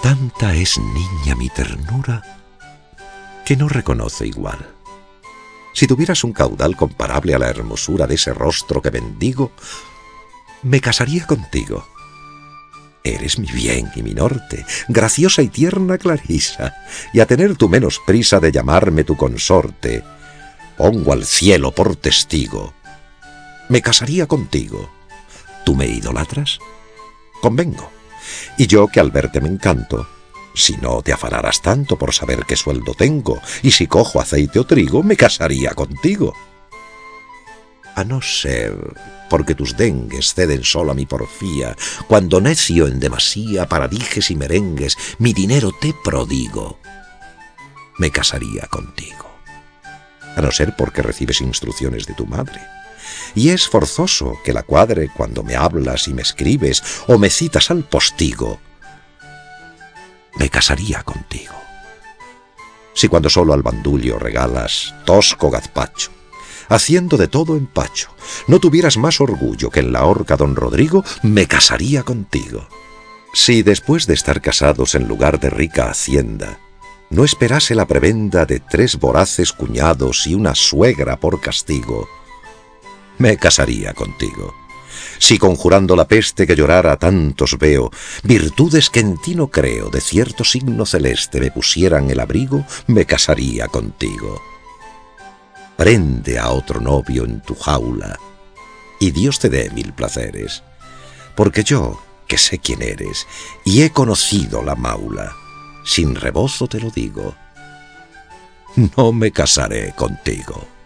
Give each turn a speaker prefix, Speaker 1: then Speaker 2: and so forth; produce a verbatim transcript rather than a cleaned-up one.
Speaker 1: Tanta es, niña, mi ternura, que no reconoce igual. Si tuvieras un caudal comparable a la hermosura de ese rostro que bendigo, me casaría contigo. Eres mi bien y mi norte, graciosa y tierna Clarisa, y a tener tú menos prisa de llamarme tu consorte, pongo al cielo por testigo, me casaría contigo. ¿Tú me idolatras? Convengo. Y yo, que al verte me encanto, si no te afanaras tanto por saber qué sueldo tengo, y si cojo aceite o trigo, me casaría contigo. A no ser porque tus dengues ceden solo a mi porfía, cuando necio en demasía para dijes y merengues, mi dinero te prodigo, me casaría contigo. A no ser porque recibes instrucciones de tu madre, y es forzoso que la cuadre cuando me hablas y me escribes, o me citas al postigo, me casaría contigo. Si cuando solo al bandullo regalas tosco gazpacho, haciendo de todo empacho, no tuvieras más orgullo que en la horca don Rodrigo, me casaría contigo. Si después de estar casados en lugar de rica hacienda, no esperase la prebenda de tres voraces cuñados y una suegra por castigo, me casaría contigo. Si conjurando la peste que llorara a tantos veo, virtudes que en ti no creo de cierto signo celeste me pusieran el abrigo, me casaría contigo. Prende a otro novio en tu jaula, y Dios te dé mil placeres, porque yo, que sé quién eres, y he conocido la maula, sin rebozo te lo digo, no me casaré contigo.